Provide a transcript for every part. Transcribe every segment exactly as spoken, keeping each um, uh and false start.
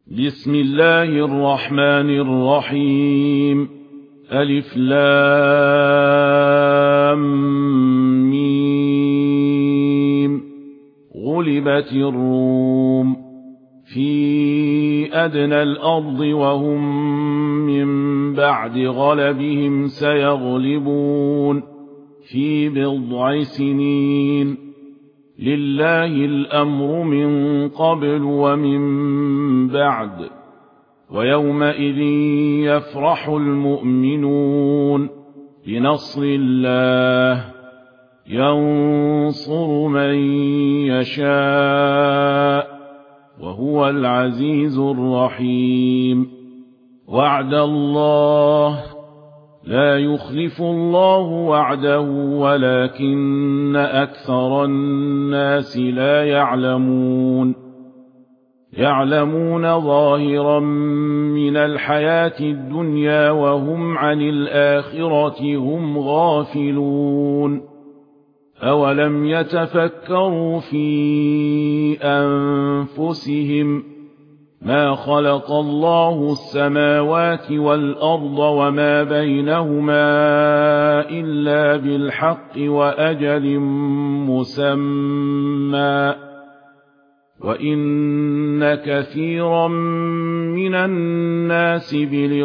بسم الله الرحمن الرحيم. ألف لام ميم. غلبت الروم في أدنى الأرض وهم من بعد غلبهم سيغلبون في بضع سنين. لله الأمر من قبل ومن بعد، ويومئذ يفرح المؤمنون بنصر الله ينصر من يشاء وهو العزيز الرحيم. وعد الله لا يخلف الله وعده ولكن أكثر الناس لا يعلمون. يعلمون ظاهرا من الحياة الدنيا وهم عن الآخرة هم غافلون. أولم يتفكروا في أنفسهم ما خلق الله السماوات والأرض وما بينهما إلا بالحق وأجل مسمى، وإن كثيرا من الناس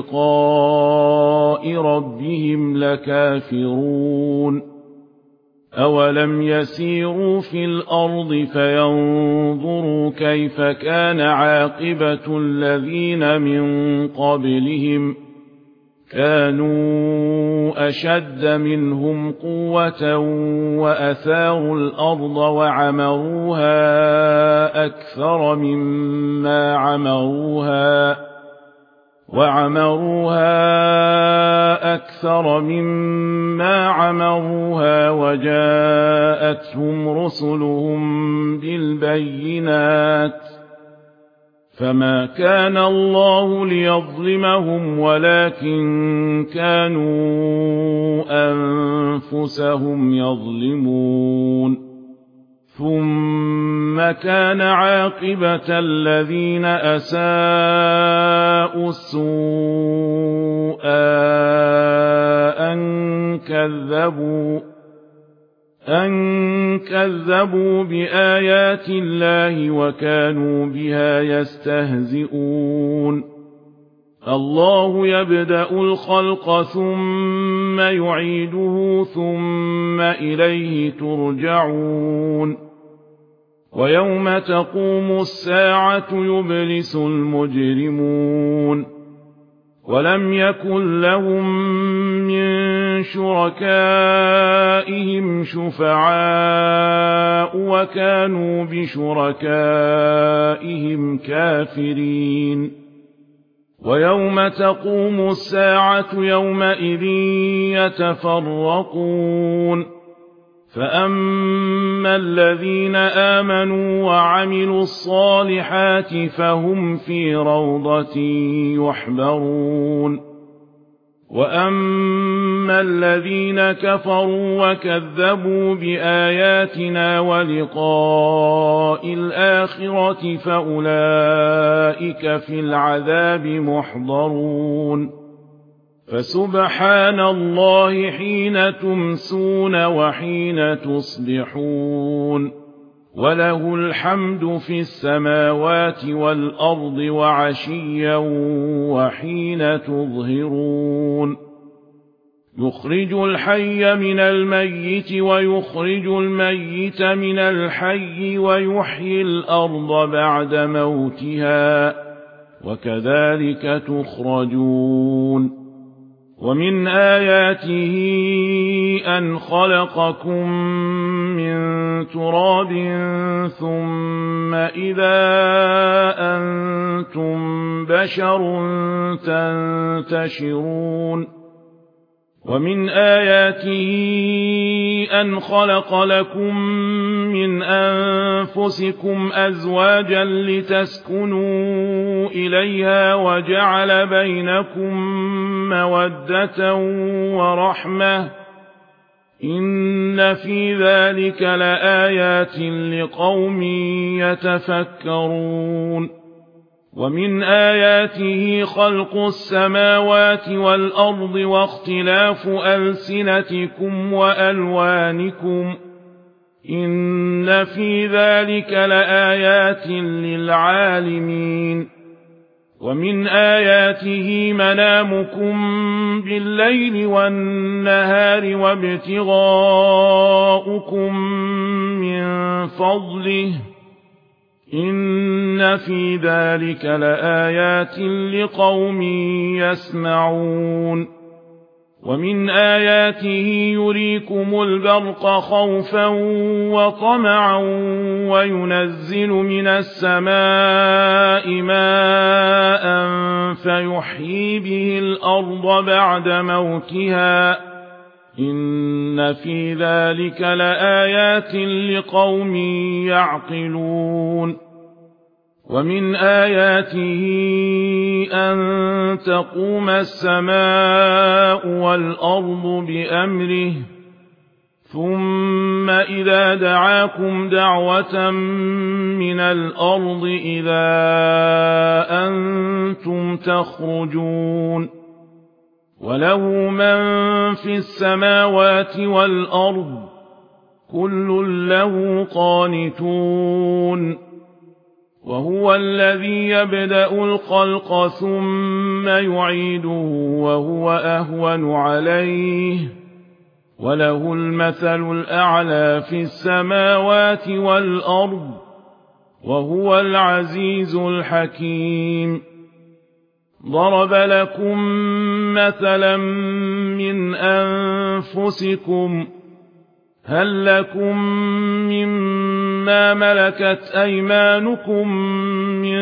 بلقاء ربهم لكافرون. أولم يسيروا في الأرض فينظروا كيف كان عاقبة الذين من قبلهم كانوا أشد منهم قوة وأثاروا الأرض وعمروها أكثر مما عمروها وعمروها أكثر مما عمروها وجاءتهم رسلهم بالبينات، فما كان الله ليظلمهم ولكن كانوا أنفسهم يظلمون. ثم كان عاقبة الذين أساءوا السوء أن كذبوا أن كذبوا بآيات الله وكانوا بها يستهزئون. الله يبدأ الخلق ثم يعيده ثم إليه ترجعون. ويوم تقوم الساعة يبلس المجرمون ولم يكن لهم من شركائهم شفعاء وكانوا بشركائهم كافرين. ويوم تقوم الساعة يومئذ يتفرقون، فأما الذين آمنوا وعملوا الصالحات فهم في روضة يحبرون. وأما الذين كفروا وكذبوا بآياتنا ولقاء الآخرة فأولئك في العذاب محضرون. فسبحان الله حين تمسون وحين تصبحون، وله الحمد في السماوات والأرض وعشيا وحين تظهرون. يخرج الحي من الميت ويخرج الميت من الحي ويحيي الأرض بعد موتها وكذلك تخرجون. ومن آياته أن خلقكم من تراب ثم إذا أنتم بشر تنتشرون. ومن آياته أن خلق لكم من أنفسكم أزواجا لتسكنوا إليها وجعل بينكم مودة ورحمة إن في ذلك لآيات لقوم يتفكرون ومن آياته خلق السماوات والأرض واختلاف ألسنتكم وألوانكم إن في ذلك لآيات للعالمين ومن آياته منامكم بالليل والنهار وابتغاؤكم من فضله إن في ذلك لآيات لقوم يسمعون ومن آياته يريكم البرق خوفا وطمعا وينزل من السماء ماء فيحيي به الأرض بعد موتها إن في ذلك لآيات لقوم يعقلون ومن آياته أن تقوم السماء والأرض بأمره ثم إذا دعاكم دعوة من الأرض إذا أنتم تخرجون وله من في السماوات والأرض كل له قانتون وهو الذي يبدأ الخلق ثم يعيده وهو أهون عليه وله المثل الأعلى في السماوات والأرض وهو العزيز الحكيم ضرب لكم مثلا من أنفسكم هل لكم مما ملكت أيمانكم من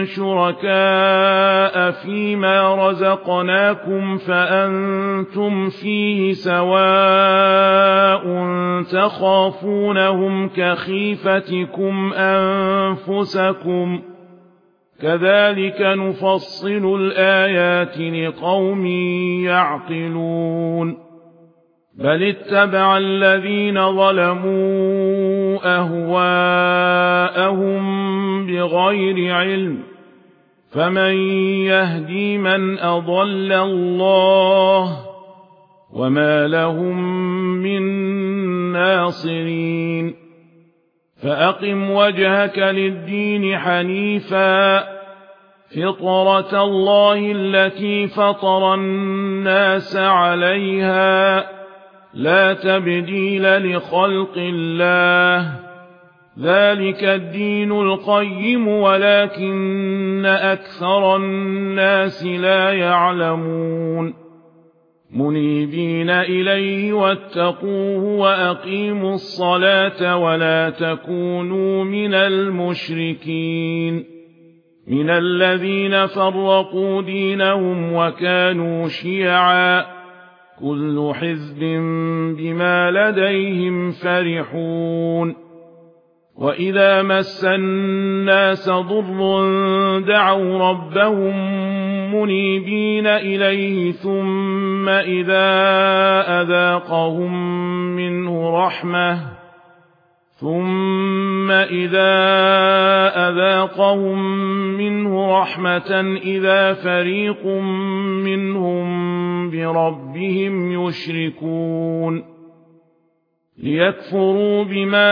شركاء فيما رزقناكم فأنتم فيه سواء تخافونهم كخيفتكم أنفسكم كذلك نفصل الآيات لقوم يعقلون بل اتبع الذين ظلموا أهواءهم بغير علم فمن يهدي من أضل الله وما لهم من ناصرين فأقم وجهك للدين حنيفا فطرة الله التي فطر الناس عليها لا تبديل لخلق الله ذلك الدين القيم ولكن أكثر الناس لا يعلمون منيبين إليه واتقوه وأقيموا الصلاة ولا تكونوا من المشركين من الذين فرقوا دينهم وكانوا شيعا كل حزب بما لديهم فرحون وإذا مس الناس ضر دعوا ربهم منيبين إليه ثم إذا أذاقهم منه رحمة ثم إذا أذاقهم منه رحمة إذا فريق منهم بربهم يشركون ليكفروا بما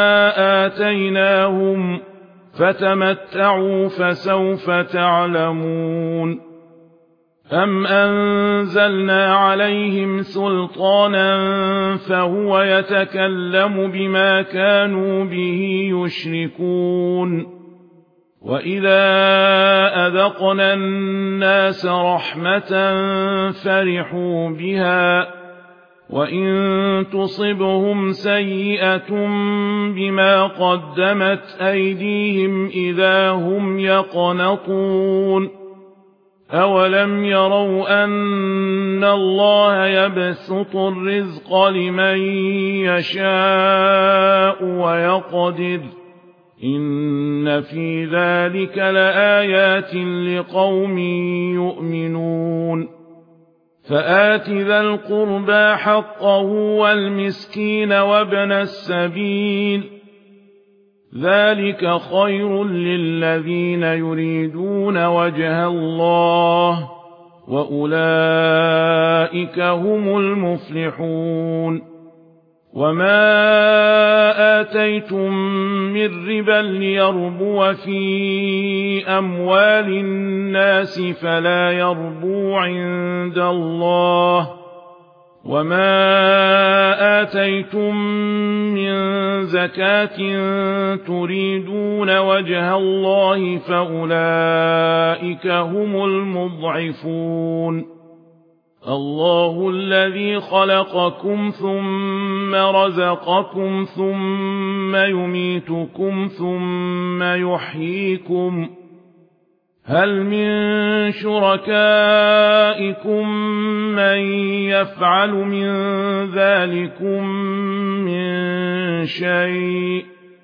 آتيناهم فتمتعوا فسوف تعلمون أم أنزلنا عليهم سلطانا فهو يتكلم بما كانوا به يشركون وإذا أذقنا الناس رحمة فرحوا بها وإن تصبهم سيئة بما قدمت أيديهم إذا هم يقنطون أولم يروا أن الله يبسط الرزق لمن يشاء ويقدر إن في ذلك لآيات لقوم يؤمنون فآت ذا القربى حقه والمسكين وابن السبيل ذلك خير للذين يريدون وجه الله وأولئك هم المفلحون وما آتيتم من ربا ليربو في أموال الناس فلا يربو عند الله وما آتيتم من زكاة تريدون وجه الله فأولئك هم المضعفون الله الذي خلقكم ثم رزقكم ثم يميتكم ثم يحييكم هل من شركائكم من يفعل من ذلكم من شيء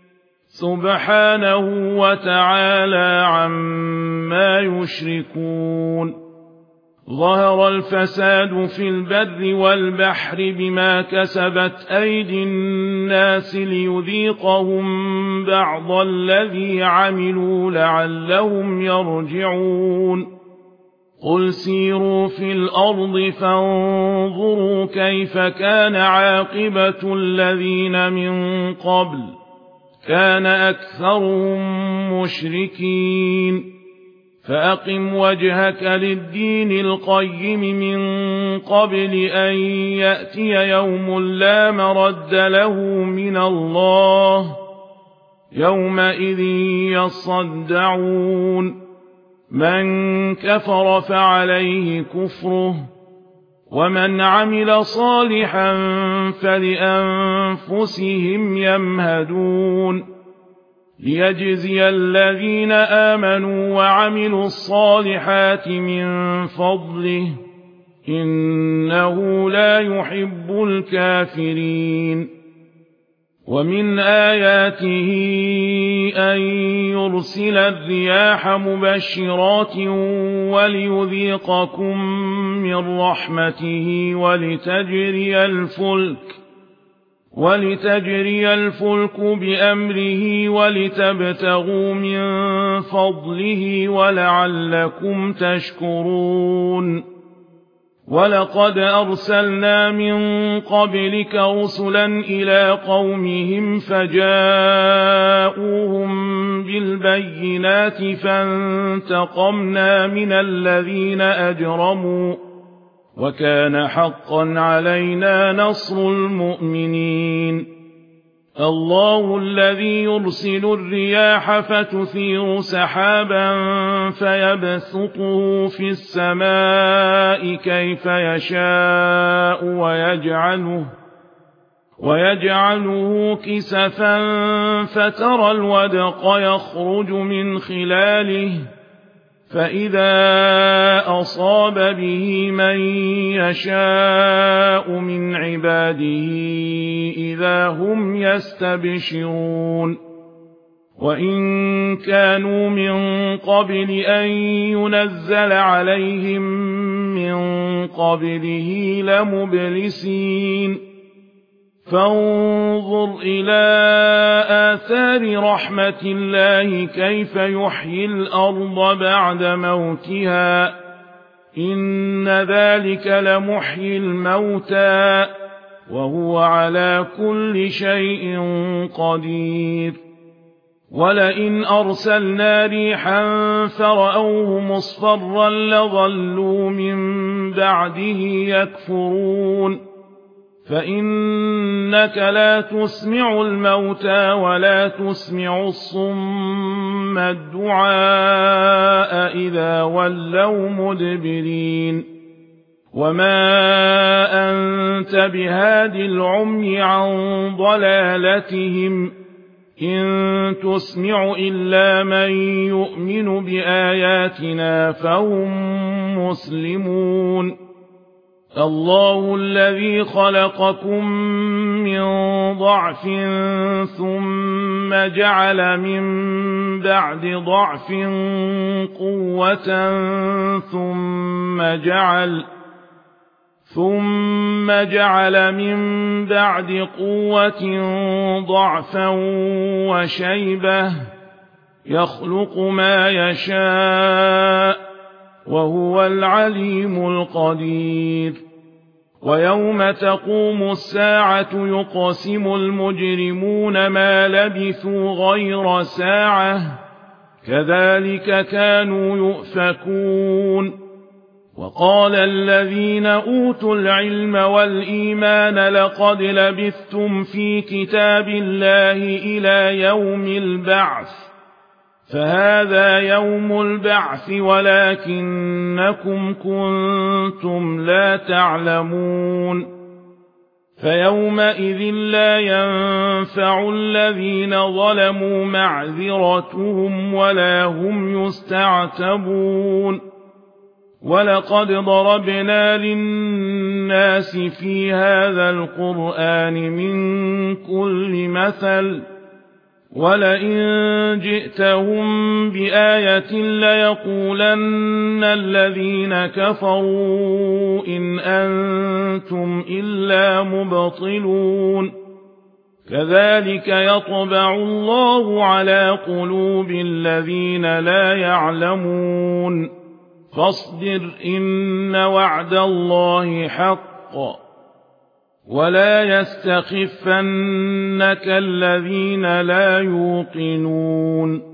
سبحانه وتعالى عما يشركون ظهر الفساد في البر والبحر بما كسبت أيدي الناس ليذيقهم بعض الذي عملوا لعلهم يرجعون قل سيروا في الأرض فانظروا كيف كان عاقبة الذين من قبل كان أكثرهم مشركين فأقم وجهك للدين القيم من قبل أن يأتي يوم لا مرد له من الله يومئذ يصدعون من كفر فعليه كفره ومن عمل صالحا فلأنفسهم يمهدون ليجزي الذين آمنوا وعملوا الصالحات من فضله إنه لا يحب الكافرين ومن آياته أن يرسل الرياح مبشرات وليذيقكم من رحمته ولتجري الفلك ولتجري الفلك بأمره ولتبتغوا من فضله ولعلكم تشكرون ولقد أرسلنا من قبلك رسلا إلى قومهم فجاءوهم بالبينات فانتقمنا من الذين أجرموا وكان حقا علينا نصر المؤمنين الله الذي يرسل الرياح فتثير سحابا فيبسطه في السماء كيف يشاء ويجعله ويجعله كسفا فترى الودق يخرج من خلاله فإذا أصاب به من يشاء من عباده إذا هم يستبشرون وإن كانوا من قبل أن ينزل عليهم من قبله لمبلسين فانظر إلى آثار رحمة الله كيف يحيي الأرض بعد موتها إن ذلك لمحيي الموتى وهو على كل شيء قدير ولئن أرسلنا ريحا فرأوه مصفرا لظلوا من بعده يكفرون فإنك لا تسمع الموتى ولا تسمع الصم الدعاء إذا ولوا مدبرين وما أنت بهاد العمي عن ضلالتهم إن تسمع إلا من يؤمن بآياتنا فهم مسلمون الله الذي خلقكم من ضعف ثم جعل من بعد ضعف قوة ثم جعل ثم جعل من بعد قوة ضعفا وشيبة يخلق ما يشاء وهو العليم القدير ويوم تقوم الساعة يقسم المجرمون ما لبثوا غير ساعة كذلك كانوا يؤفكون وقال الذين أوتوا العلم والإيمان لقد لبثتم في كتاب الله إلى يوم البعث فهذا يوم البعث ولكنكم كنتم لا تعلمون فيومئذ لا ينفع الذين ظلموا معذرتهم ولا هم يستعتبون ولقد ضربنا للناس في هذا القرآن من كل مثل ولئن جئتهم بآية ليقولن الذين كفروا إن أنتم إلا مبطلون كذلك يطبع الله على قلوب الذين لا يعلمون فاصبر إن وعد الله حق ولا يستخفنك الذين لا يوقنون